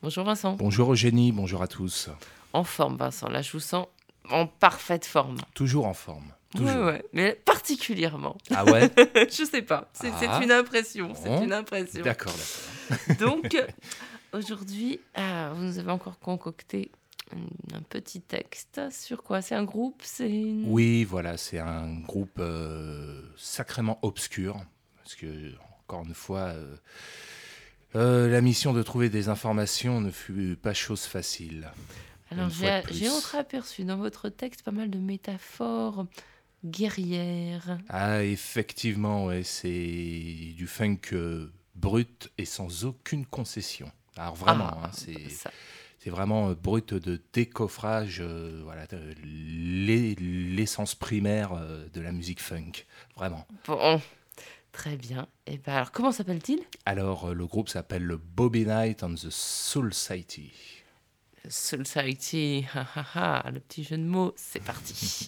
Bonjour Vincent. Bonjour Eugénie, bonjour à tous. En forme Vincent, là je vous sens en parfaite forme. Toujours en forme, toujours. Ouais, mais particulièrement. Ah ouais. Je sais pas, c'est Ah, une impression, bon. c'est une impression. D'accord. Donc, aujourd'hui, vous nous avez encore concocté un petit texte. Sur quoi? C'est un groupe? Oui, voilà, c'est un groupe sacrément obscur, parce que, encore une fois, la mission de trouver des informations ne fut pas chose facile. Alors, Une fois de j'ai plus. entreaperçu dans votre texte pas mal de métaphores guerrières. Ah, effectivement, ouais, c'est du funk brut et sans aucune concession. Alors vraiment, Ça. c'est vraiment brut de décoffrage, voilà, l'essence primaire de la musique funk, vraiment. Bon, très bien. Et ben alors, comment s'appelle-t-il? Alors, le groupe s'appelle le Bobby Knight and the Soul Society. Society, le petit jeu de mots, c'est parti.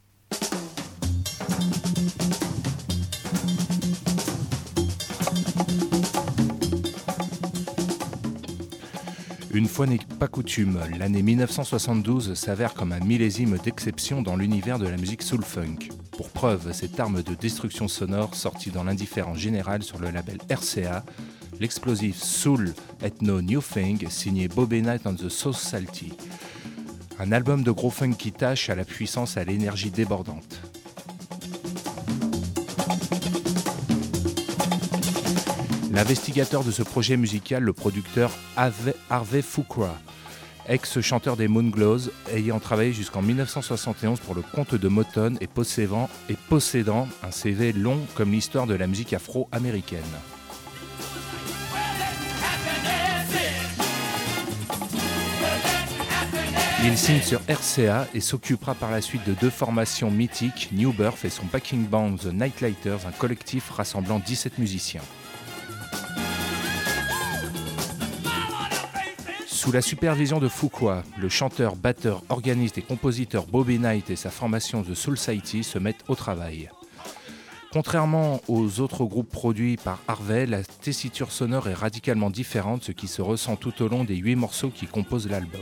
Une fois n'est pas coutume, l'année 1972 s'avère comme un millésime d'exception dans l'univers de la musique soul-funk. Pour preuve, cette arme de destruction sonore sortie dans l'indifférence générale sur le label RCA, l'explosif Soul Ethno New Thing signé Bobby Knight and the Soul Society. Un album de gros funk qui tâche à la puissance et à l'énergie débordante. L'investigateur de ce projet musical, le producteur Harvey Fuqua, ex-chanteur des Moonglows, ayant travaillé jusqu'en 1971 pour le compte de Motown et possédant un CV long comme l'histoire de la musique afro-américaine. Il signe sur RCA et s'occupera par la suite de deux formations mythiques, New Birth et son backing band The Nightlighters, un collectif rassemblant 17 musiciens. Sous la supervision de Fuqua, le chanteur, batteur, organiste et compositeur Bobby Knight et sa formation The Soul Society se mettent au travail. Contrairement aux autres groupes produits par Harvey, la tessiture sonore est radicalement différente, ce qui se ressent tout au long des 8 morceaux qui composent l'album.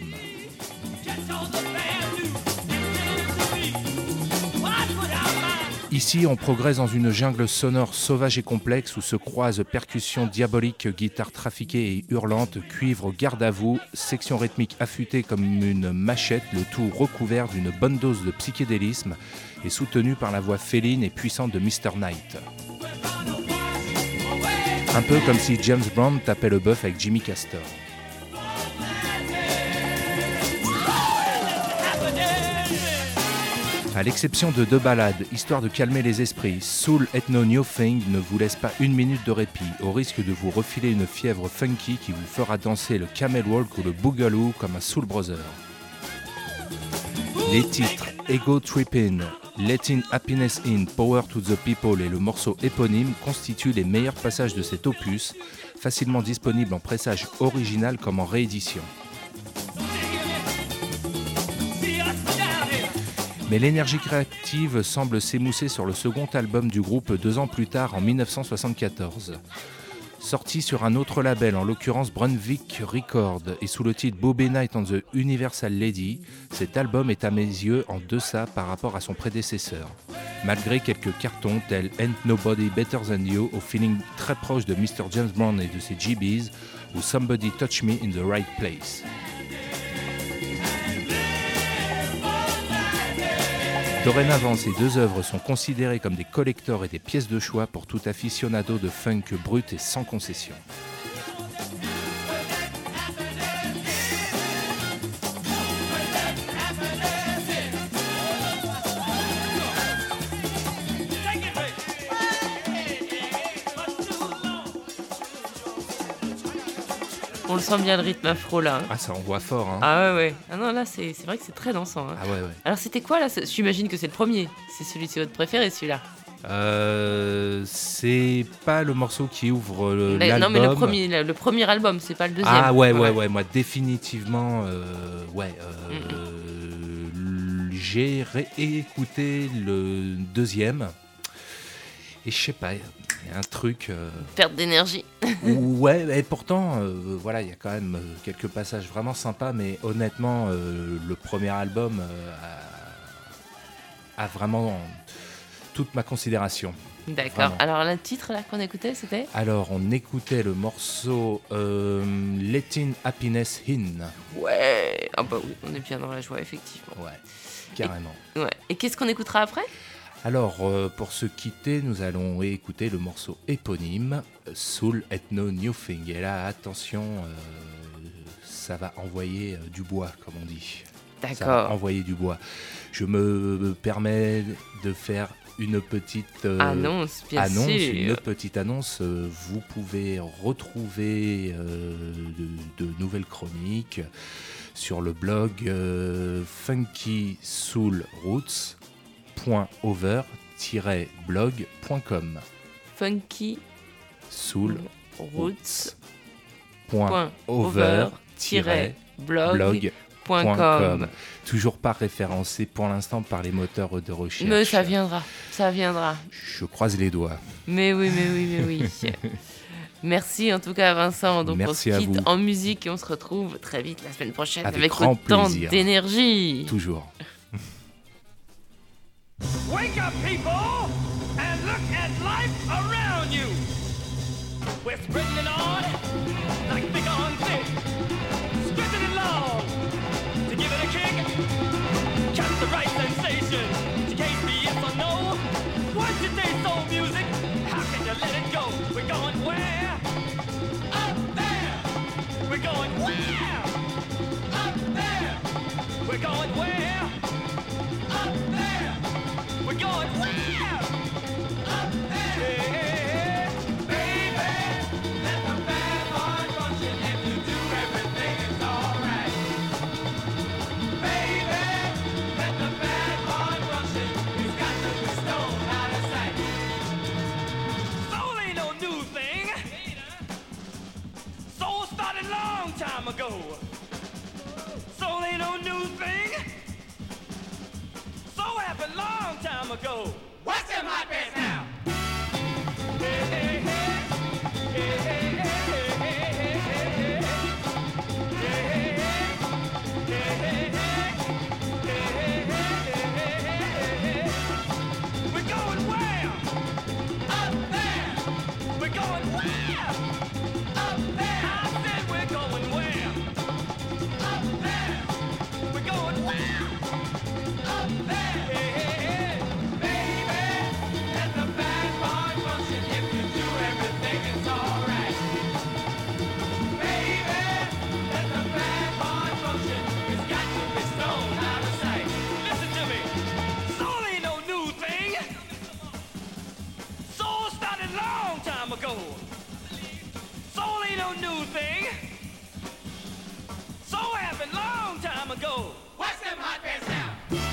Ici, on progresse dans une jungle sonore sauvage et complexe où se croisent percussions diaboliques, guitares trafiquées et hurlantes, cuivre garde à vous, section rythmique affûtée comme une machette, le tout recouvert d'une bonne dose de psychédélisme et soutenu par la voix féline et puissante de Mr. Knight. Un peu comme si James Brown tapait le bœuf avec Jimmy Castor. À l'exception de deux ballades, histoire de calmer les esprits, Soul Ethno New Thing ne vous laisse pas une minute de répit, au risque de vous refiler une fièvre funky qui vous fera danser le camel walk ou le boogaloo comme un Soul Brother. Les titres Ego Trippin', Letting Happiness In, Power to the People et le morceau éponyme constituent les meilleurs passages de cet opus, facilement disponible en pressage original comme en réédition. Mais l'énergie créative semble s'émousser sur le second album du groupe 2 ans plus tard, en 1974. Sorti sur un autre label, en l'occurrence Brunswick Records, et sous le titre Bobby Knight and the Universal Lady, cet album est à mes yeux en deçà par rapport à son prédécesseur. Malgré quelques cartons tels Ain't Nobody Better Than You, au feeling très proche de Mr. James Brown et de ses GBs, ou Somebody Touch Me in the Right Place. Dorénavant, ces deux œuvres sont considérées comme des collectors et des pièces de choix pour tout aficionado de funk brut et sans concession. On le sent bien le rythme afro là. Ah, ça envoie fort, hein. Ah ouais. Ah non, là c'est vrai que c'est très dansant. Hein. Ah ouais. Alors c'était quoi là? J'imagine que c'est le premier. C'est votre préféré celui-là. C'est pas le morceau qui ouvre l'album. Non mais le premier album, c'est pas le deuxième. Ah ouais, moi définitivement, j'ai réécouté le deuxième et je sais pas, il y a un truc... Perte d'énergie. Ouais, et pourtant, voilà, il y a quand même quelques passages vraiment sympas, mais honnêtement, le premier album a vraiment toute ma considération. D'accord. Vraiment. Alors, le titre là qu'on écoutait, c'était Alors, on écoutait le morceau Letting Happiness In. Ouais. Ah bah oui, on est bien dans la joie, effectivement. Ouais, carrément. Ouais. Et qu'est-ce qu'on écoutera après ? Alors, pour se quitter, nous allons écouter le morceau éponyme, Soul Ethno New Thing. Et là, attention, ça va envoyer du bois, comme on dit. Ça va D'accord. envoyer du bois. Je me permets de faire une petite Annonce, bien sûr. une petite annonce. Vous pouvez retrouver de nouvelles chroniques sur le blog funkysoulroots.over-blog.com. Funky soulroots.over-blog.com. Toujours pas référencé pour l'instant par les moteurs de recherche. Mais ça viendra, ça viendra. Je croise les doigts. Mais oui. Merci en tout cas Vincent. Donc Merci on à se quitte vous. en musique et on se retrouve très vite la semaine prochaine Avec avec grand autant plaisir. d'énergie. Toujours. Wake up, people, and look at life around you. We're spreading it on like big on thick. Stretching it long to give it a kick. Catch the right sensation. You can't be yes or no. Once you taste soul music, how can you let it go? We're going where? Up there. We're going where? Up there. We're going where? Up there. We're going where? Up there. Yeah. Baby, let the bad boy function. If you do everything, it's alright. Baby, let the bad boy function. He's got to be stoned out of sight. Soul ain't no new thing. Soul started long time ago. Soul ain't no new thing. Soul happened long time ago. What's them hot bands now? Hey, hey, hey. Hey, hey, hey, hey, hey, hey, hey, hey. Hey, hey, hey. Hey, hey, hey. Hey, hey, hey, hey, hey, hey. We're going where? Up there. We're going where? Up there. I said we're going where? Up there. We're going where? Up there. Hey, hey, hey. Baby, let the bad boy function. If you do everything, it's alright. Baby, let the bad boy function. It's got to be stoned out of sight. Listen to me. Soul ain't no new thing. Soul started long time ago. Soul ain't no new thing. Soul happened long time ago. What's them hot bands now?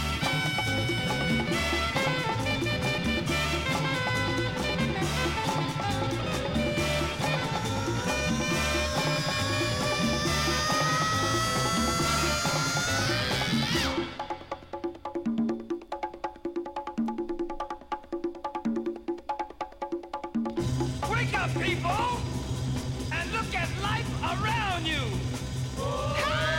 Wake up, people, and look at life around you.